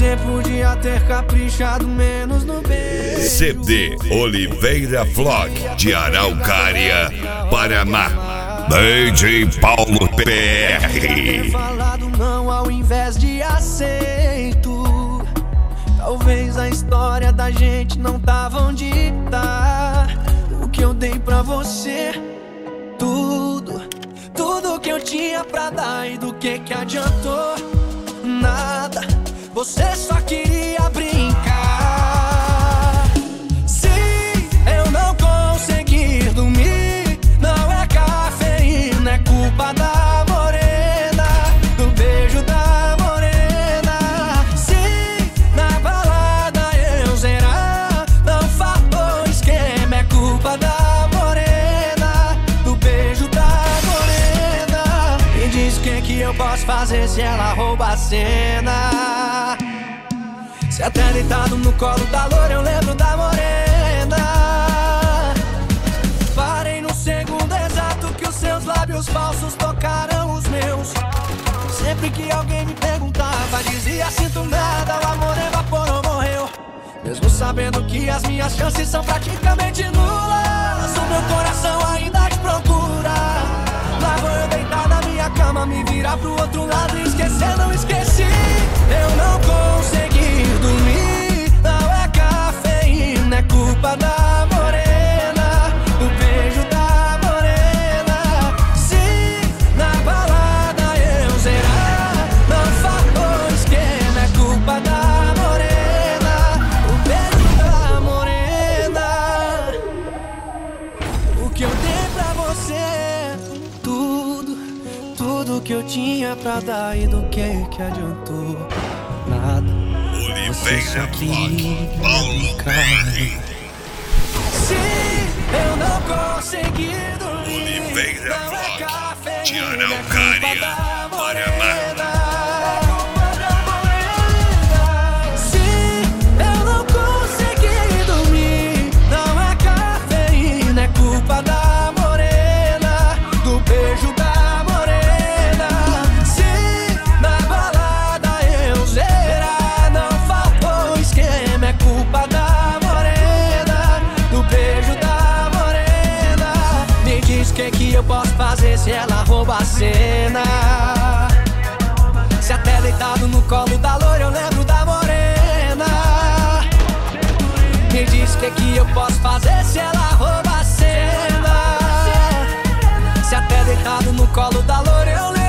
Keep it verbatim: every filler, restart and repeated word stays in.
Você podia ter caprichado menos no beijo. C D Oliveira Vlog de Araucária, Paraná. D J Paulo P R. Falado não ao invés de aceito. Talvez a história da gente não tava onde tá. O que eu dei pra você, tudo, tudo que eu tinha pra dar, e do que que adiantou? Nada, você só queria brincar. Sim, eu não consegui dormir. Não é cafeína, é culpa da morena, do beijo da morena. Sim, na balada eu zerar, não faltou esquema, é culpa da morena, do beijo da morena. Me diz o que que eu posso fazer se ela rouba a cena. Se até deitado no colo da loura eu lembro da morena. Parei no segundo exato que os seus lábios falsos tocaram os meus. Sempre que alguém me perguntava, dizia sinto nada, o amor evaporou, morreu. Mesmo sabendo que as minhas chances são praticamente nulas, o meu coração ainda te procura. Lá vou eu deitar na minha cama, me virar pro outro lado e esquecer, não esqueci. Eu não consegui dormir, não é cafeína, é culpa da morena, do beijo da morena. Sim, na balada eu zerar, não faltou esquema, é culpa da morena, o beijo da morena. O que eu dei pra você, tudo, tudo que eu tinha pra dar, e do que que adiantou? Nada. Oliveira Vlog, Paulo P R. Sim, eu não consegui dormir. Oliveira Não é Vlog cafeína, de é Araucária, culpa da Paraná. morena. Sim, eu não consegui dormir. Não é cafeína, é culpa da morena, do beijo da morena. Sim, na balada eu zerar, não faltou esquema, é culpa da morena, do beijo da morena. Me diz o que que eu posso fazer se ela rouba a cena. Se até deitado no colo da loira eu lembro da morena. Me diz o que que eu posso fazer se ela rouba a cena. Se até deitado no colo da loira eu lembro